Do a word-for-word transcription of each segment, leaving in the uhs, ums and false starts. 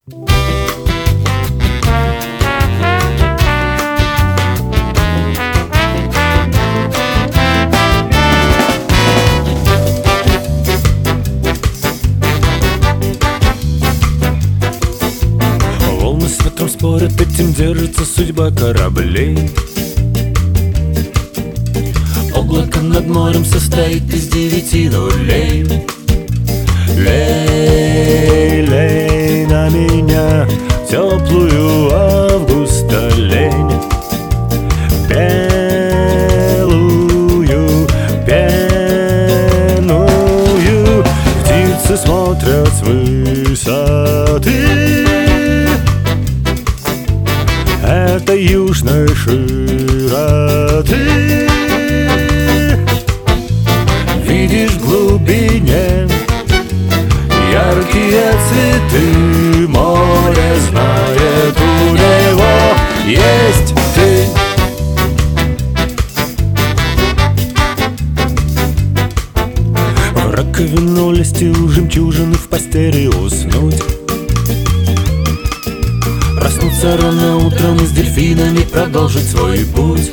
Волны с ветром спорят, этим держится судьба кораблей. Облако над морем состоит из девяти нулей. Лей, лей на меня теплую августа лень, белую, пенную. Птицы смотрят с высоты, это южной широты. Видишь в глубине яркие цветы, море знает, у него есть ты. В раковину лезть и у жемчужины в постели уснуть, проснуться рано утром и с дельфинами продолжить свой путь.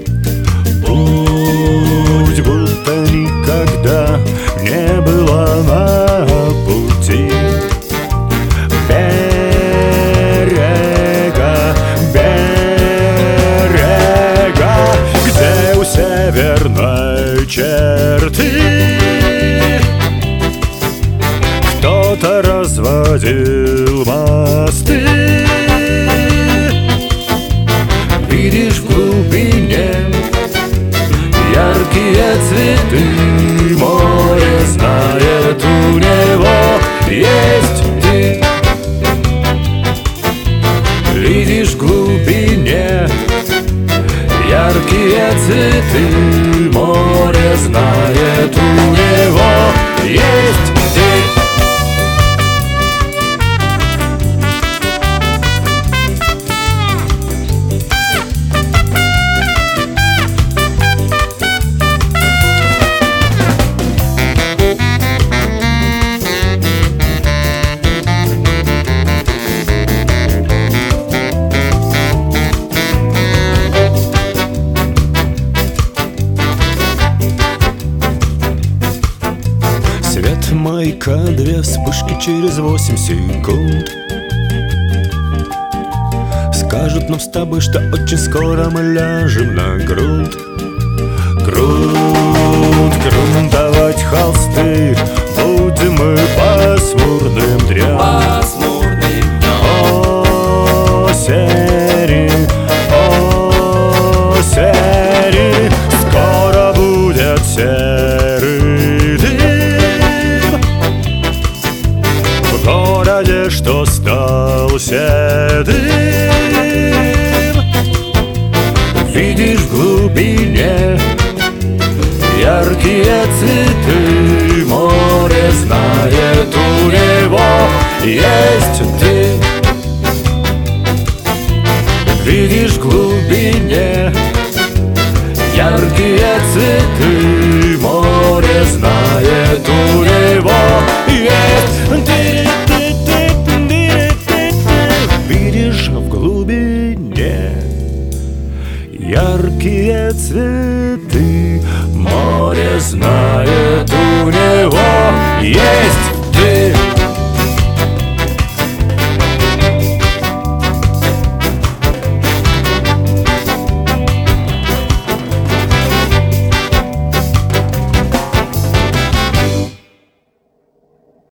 Путь будто никогда не было на пути. Берега, берега, где у северной черты кто-то разводил мосты. Видишь в глубине яркие цветы, море знает, у него есть ты. Видишь в глубине яркие цветы, море знает, у него есть ты. Свет маяка, две вспышки через восемь секунд скажут нам с тобой, что очень скоро мы ляжем на грунт. Грунт, грунтовать холсты будем мы пасмурным днем. Осени, осени, скоро будет серый дым в городе, что стал седым. Видишь в глубине яркие цветы, море знает, у него есть ты. Видишь в глубине яркие цветы, море знает, у него есть ты. Видишь в глубине яркие цветы, море знает, у него есть